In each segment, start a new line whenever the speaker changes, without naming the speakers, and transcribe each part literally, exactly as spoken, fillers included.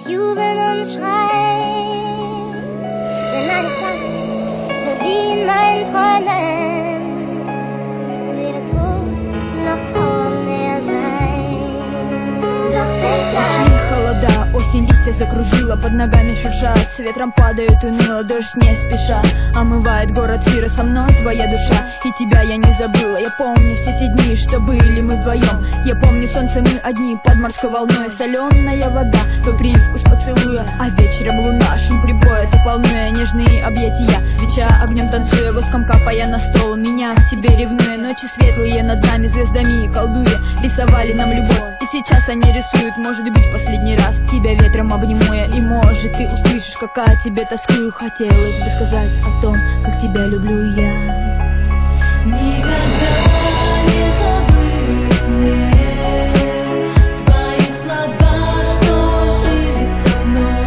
jubeln und schreien, wenn meine Tanz nur wie in meinen Träumen, weder Tod noch Trauer mehr sein. Doch
Прошли холода, осень листья закружила, под ногами шуршат, с ветром падают уныло, дождь не спеша омывает город Фира, со мной твоя душа, и тебя я не забыла. Я помню все те дни, что были мы вдвоем. Я помню солнце, мы одни под морской волной, соленая вода, твой привкус поцелуя, а вечером луна, шум прибоя, ты волнуя нежные объятия, свеча огнем танцуя, воском капая на стол, меня к тебе ревнуя. Ночи светлые над нами звездами колдуя, рисовали нам любовь, и сейчас они рисуют, может быть, последний раз тебя ветром обниму я. И может ты услышишь, какая тебе тоскую. Хотелось бы сказать о том, как тебя люблю я. Никогда не забыть мне твои слова, что жили со мной.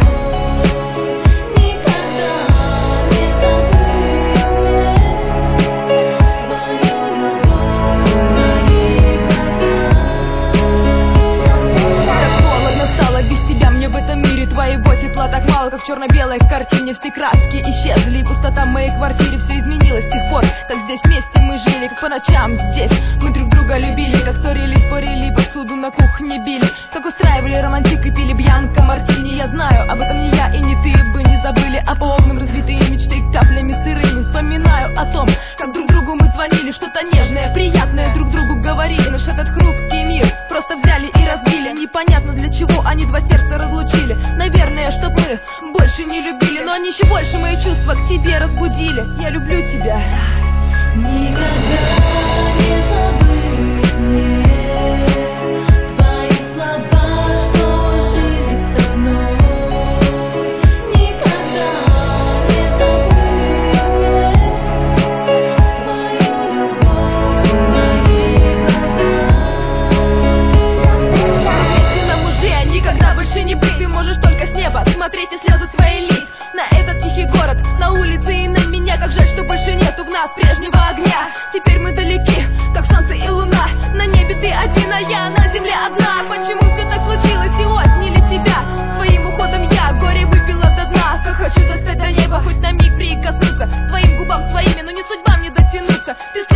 Никогда не забыть мне твою любовь, мои глаза. Так холодно стало без тебя мне в этом мире, твоего тепла так мало, как в черно-белой картине. Все краски исчезли, и пустота в моей квартире, все изменилось с тех пор, как здесь вместе мы жили, как по ночам здесь мы друг друга любили, как ссорили, спорили, посуду на кухне били, как устраивали романтик и пили бьянка мартини. Я знаю, об этом ни я и ни ты бы не забыли, а по окнам разбитые мечты каплями сырыми. Вспоминаю о том, как друг другу мы звонили, что-то нежное, приятное друг другу говорили. Наш этот хрупкий мир просто взяли и разбили, непонятно для чего они два сердца разлучили. Наверное, чтоб мы больше не любили, но они еще больше мои чувства к тебе разбудили. Я люблю тебя. Никогда не забыть мне твои слова, что жили со мной. Никогда не забыть мне твою любовь, мои глаза. Если нам уже никогда больше не быть, ты можешь только с неба смотреть и слезы свои лить на этот тихий город, на улице и на меня. Как жаль, что больше нету в нас прежнего огня. Теперь мы далеки, как солнце и луна. На небе ты один, а я на земле одна. Почему все так случилось и отняли тебя? Твоим уходом я горе выпила до дна. Как хочу достать до неба, хоть на миг прикоснуться твоим губам своими, но не судьба мне дотянуться. Ты